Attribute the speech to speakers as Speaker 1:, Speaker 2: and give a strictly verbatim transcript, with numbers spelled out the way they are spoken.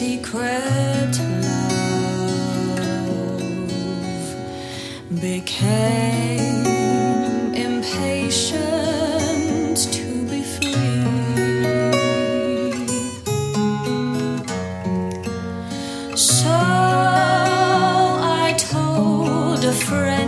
Speaker 1: secret love became impatient to be free. So I told a friend